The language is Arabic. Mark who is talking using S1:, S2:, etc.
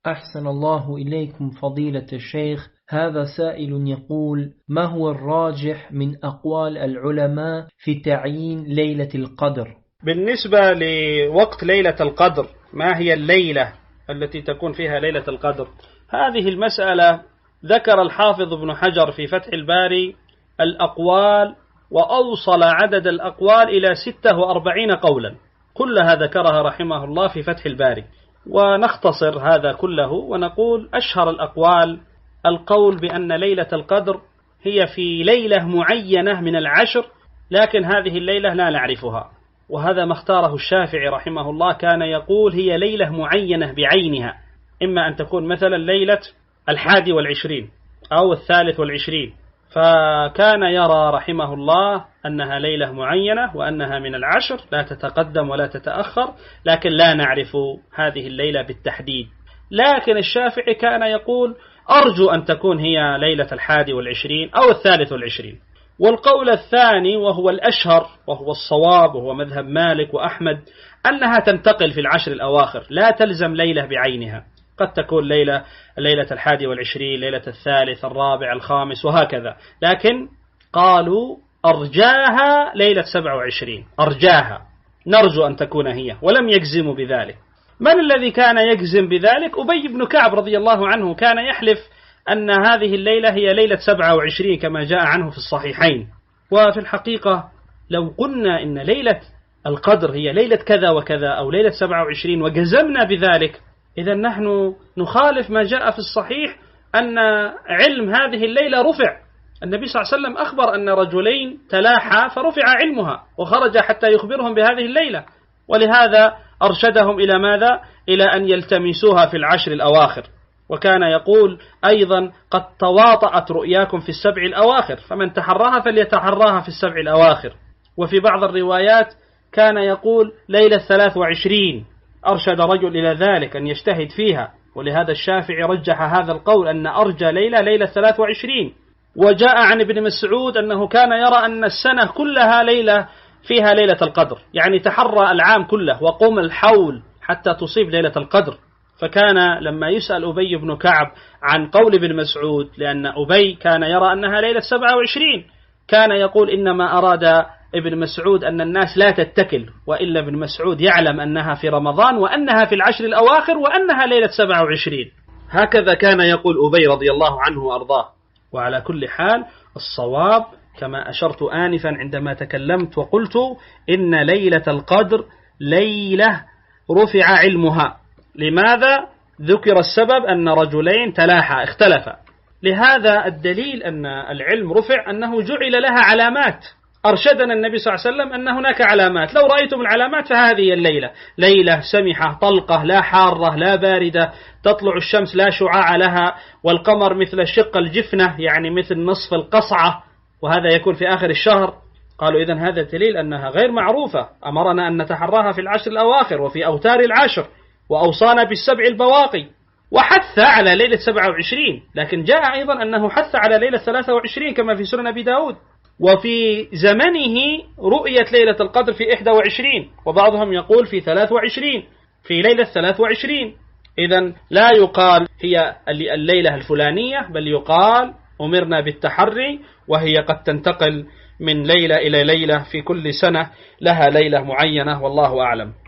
S1: أحسن الله إليكم فضيلة الشيخ. هذا سائل يقول: ما هو الراجح من أقوال العلماء في تعيين ليلة القدر؟
S2: بالنسبة لوقت ليلة القدر، ما هي الليلة التي تكون فيها ليلة القدر؟ هذه المسألة ذكر الحافظ ابن حجر في فتح الباري الأقوال، وأوصل عدد الأقوال إلى 46 قولا، كلها ذكرها رحمه الله في فتح الباري. ونختصر هذا كله ونقول أشهر الأقوال القول بأن ليلة القدر هي في ليلة معينة من العشر، لكن هذه الليلة لا نعرفها، وهذا ما اختاره الشافعي رحمه الله. كان يقول هي ليلة معينة بعينها، إما أن تكون مثلا ليلة 21 أو 23، فكان يرى رحمه الله أنها ليلة معينة وأنها من العشر لا تتقدم ولا تتأخر، لكن لا نعرف هذه الليلة بالتحديد. لكن الشافعي كان يقول أرجو أن تكون هي ليلة 21 أو 23. والقول الثاني وهو الأشهر وهو الصواب وهو مذهب مالك وأحمد، أنها تنتقل في العشر الأواخر، لا تلزم ليلة بعينها، قد تكون ليلة 21، ليلة 3، 4، 5 وهكذا. لكن قالوا أرجاها ليلة 27، أرجاها نرجو أن تكون هي، ولم يجزموا بذلك. من الذي كان يجزم بذلك؟ أبي بن كعب رضي الله عنه، كان يحلف أن هذه الليلة هي ليلة 27 كما جاء عنه في الصحيحين. وفي الحقيقة لو قلنا إن ليلة القدر هي ليلة كذا وكذا أو ليلة 27 وجزمنا بذلك، إذا نحن نخالف ما جاء في الصحيح أن علم هذه الليلة رفع. النبي صلى الله عليه وسلم أخبر أن رجلين تلاحى فرفع علمها وخرج حتى يخبرهم بهذه الليلة، ولهذا أرشدهم إلى ماذا؟ إلى أن يلتمسوها في العشر الأواخر. وكان يقول أيضا قد تواطأت رؤياكم في السبع الأواخر، فمن تحراها فليتحراها في السبع الأواخر. وفي بعض الروايات كان يقول ليلة 23، أرشد رجل إلى ذلك أن يجتهد فيها، ولهذا الشافعي رجح هذا القول أن أرجى ليلة 23. وجاء عن ابن مسعود أنه كان يرى أن السنة كلها ليلة فيها ليلة القدر، يعني تحرى العام كله وقوم الحول حتى تصيب ليلة القدر. فكان لما يسأل أبي بن كعب عن قول ابن مسعود، لأن أبي كان يرى أنها ليلة 27، كان يقول إنما أراد ابن مسعود أن الناس لا تتكل، وإلا ابن مسعود يعلم أنها في رمضان وأنها في العشر الأواخر وأنها ليلة 27. هكذا كان يقول أبي رضي الله عنه وأرضاه. وعلى كل حال الصواب كما أشرت آنفا عندما تكلمت وقلت إن ليلة القدر ليلة رفع علمها. لماذا؟ ذكر السبب أن رجلين تلاحى اختلفا، لهذا الدليل أن العلم رفع أنه جعل لها علامات. أرشدنا النبي صلى الله عليه وسلم أن هناك علامات، لو رأيتم العلامات فهذه الليلة ليلة سمحة طلقة، لا حارة لا باردة، تطلع الشمس لا شعاع لها، والقمر مثل شق الجفنة يعني مثل نصف القصعة، وهذا يكون في آخر الشهر. قالوا إذن هذا دليل أنها غير معروفة، أمرنا أن نتحراها في العشر الأواخر وفي أوتار العشر، وأوصانا بالسبع البواقي، وحث على ليلة 27. لكن جاء أيضا أنه حث على ليلة 23 كما في سنن أبي داود. وفي زمنه رؤية ليلة القدر في 21، وبعضهم يقول في 23، في ليلة 23. إذن لا يقال هي الليلة الفلانية، بل يقال أمرنا بالتحري، وهي قد تنتقل من ليلة إلى ليلة، في كل سنة لها ليلة معينة، والله أعلم.